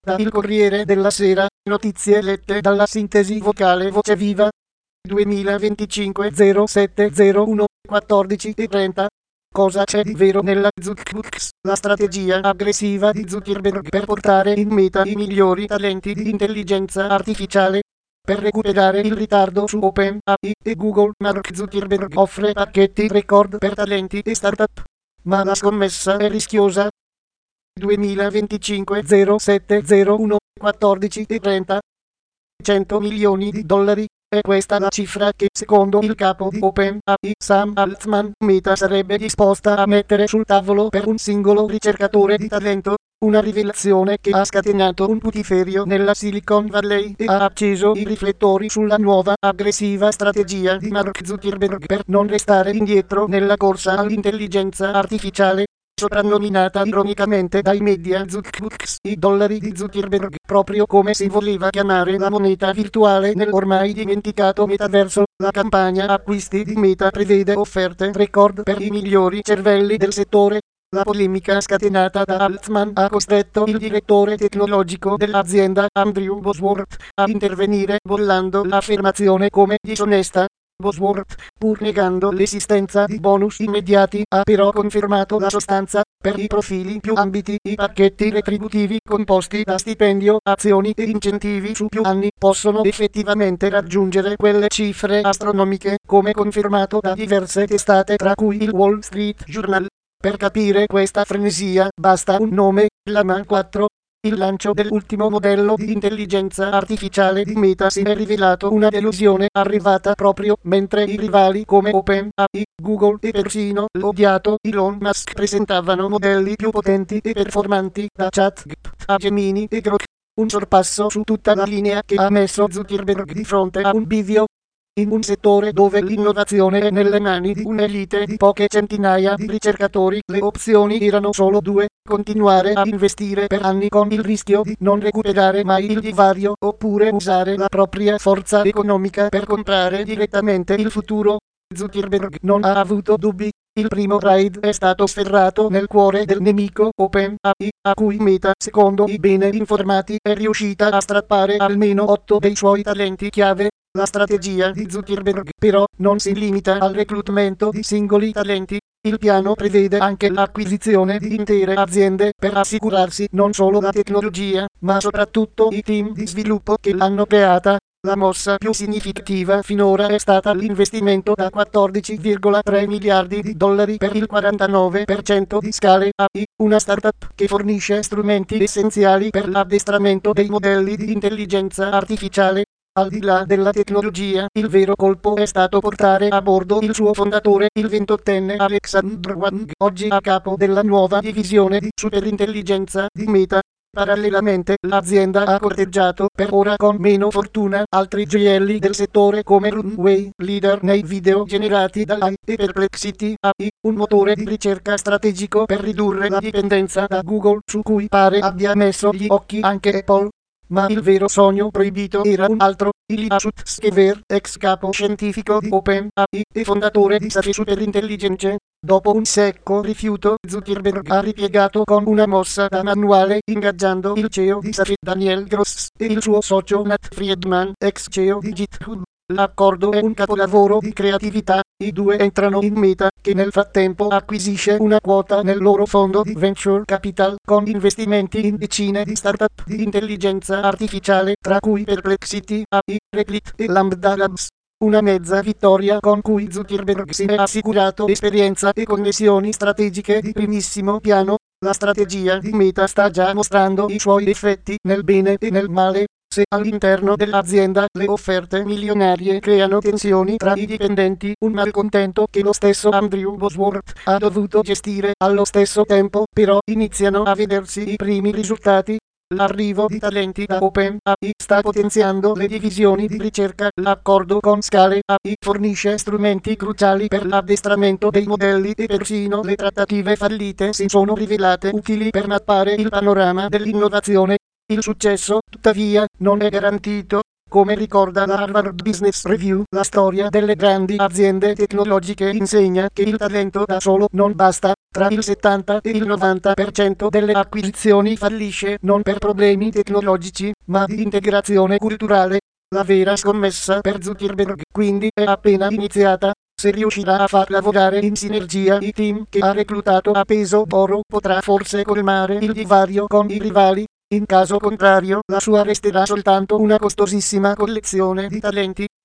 Da Il Corriere della Sera, notizie lette dalla sintesi vocale Voce Viva. 2025 0701 14:30. Cosa c'è di vero nella Zuckerbugs? La strategia aggressiva di Zuckerberg per portare in meta i migliori talenti di intelligenza artificiale. Per recuperare il ritardo su OpenAI e Google, Mark Zuckerberg offre pacchetti record per talenti e startup. Ma la scommessa è rischiosa. 2025 0701 14:30. 100 milioni di dollari. È questa la cifra che, secondo il capo di OpenAI, Sam Altman, Meta sarebbe disposta a mettere sul tavolo per un singolo ricercatore di talento. Una rivelazione che ha scatenato un putiferio nella Silicon Valley e ha acceso i riflettori sulla nuova aggressiva strategia di Mark Zuckerberg per non restare indietro nella corsa all'intelligenza artificiale. Soprannominata ironicamente dai media Zuckerbugs, i dollari di Zuckerberg, proprio come si voleva chiamare la moneta virtuale nell'ormai dimenticato metaverso. La campagna acquisti di Meta prevede offerte record per i migliori cervelli del settore. La polemica scatenata da Altman ha costretto il direttore tecnologico dell'azienda, Andrew Bosworth, a intervenire bollando l'affermazione come disonesta. Bosworth, pur negando l'esistenza di bonus immediati, ha però confermato la sostanza. Per i profili più ambiti, i pacchetti retributivi composti da stipendio, azioni e incentivi su più anni possono effettivamente raggiungere quelle cifre astronomiche, come confermato da diverse testate tra cui il Wall Street Journal. Per capire questa frenesia basta un nome, Llama 4. Il lancio dell'ultimo modello di intelligenza artificiale di Meta si è rivelato una delusione, arrivata proprio mentre i rivali come OpenAI, Google e persino l'odiato Elon Musk presentavano modelli più potenti e performanti, da ChatGPT a Gemini e Grok. Un sorpasso su tutta la linea che ha messo Zuckerberg di fronte a un bivio. In un settore dove l'innovazione è nelle mani di un'elite di poche centinaia di ricercatori, le opzioni erano solo due: continuare a investire per anni con il rischio di non recuperare mai il divario, oppure usare la propria forza economica per comprare direttamente il futuro. Zuckerberg non ha avuto dubbi. Il primo raid è stato sferrato nel cuore del nemico, OpenAI, a cui Meta, secondo i bene informati, è riuscita a strappare almeno 8 dei suoi talenti chiave. La strategia di Zuckerberg, però, non si limita al reclutamento di singoli talenti. Il piano prevede anche l'acquisizione di intere aziende per assicurarsi non solo la tecnologia, ma soprattutto i team di sviluppo che l'hanno creata. La mossa più significativa finora è stata l'investimento da 14,3 miliardi di dollari per il 49% di Scale AI, una startup che fornisce strumenti essenziali per l'addestramento dei modelli di intelligenza artificiale. Al di là della tecnologia, il vero colpo è stato portare a bordo il suo fondatore, il 28enne Alexandr Wang, oggi a capo della nuova divisione di superintelligenza di Meta. Parallelamente, l'azienda ha corteggiato, per ora con meno fortuna, altri gioielli del settore come Runway, leader nei video generati da AI, e Perplexity AI, un motore di ricerca strategico per ridurre la dipendenza da Google, su cui pare abbia messo gli occhi anche Apple. Ma il vero sogno proibito era un altro. Ilya Sutskever, ex capo scientifico di OpenAI e fondatore di Safi Superintelligence. Dopo un secco rifiuto, Zuckerberg ha ripiegato con una mossa da manuale, ingaggiando il CEO di Safi, Daniel Gross, e il suo socio Nat Friedman, ex CEO di GitHub. L'accordo è un capolavoro di creatività. I due entrano in Meta, che nel frattempo acquisisce una quota nel loro fondo di venture capital, con investimenti in decine di startup di intelligenza artificiale, tra cui Perplexity AI, Replit e Lambda Labs. Una mezza vittoria con cui Zuckerberg si è assicurato esperienza e connessioni strategiche di primissimo piano. La strategia di Meta sta già mostrando i suoi effetti, nel bene e nel male. Se all'interno dell'azienda le offerte milionarie creano tensioni tra i dipendenti, un malcontento che lo stesso Andrew Bosworth ha dovuto gestire, allo stesso tempo, però, iniziano a vedersi i primi risultati. L'arrivo di talenti da OpenAI sta potenziando le divisioni di ricerca. L'accordo con Scale AI fornisce strumenti cruciali per l'addestramento dei modelli e persino le trattative fallite si sono rivelate utili per mappare il panorama dell'innovazione. Il successo, tuttavia, non è garantito. Come ricorda la Harvard Business Review, la storia delle grandi aziende tecnologiche insegna che il talento da solo non basta. Tra il 70 e il 90% delle acquisizioni fallisce non per problemi tecnologici, ma di integrazione culturale. La vera scommessa per Zuckerberg quindi è appena iniziata. Se riuscirà a far lavorare in sinergia i team che ha reclutato a peso d'oro, potrà forse colmare il divario con i rivali. In caso contrario, la sua resterà soltanto una costosissima collezione di talenti.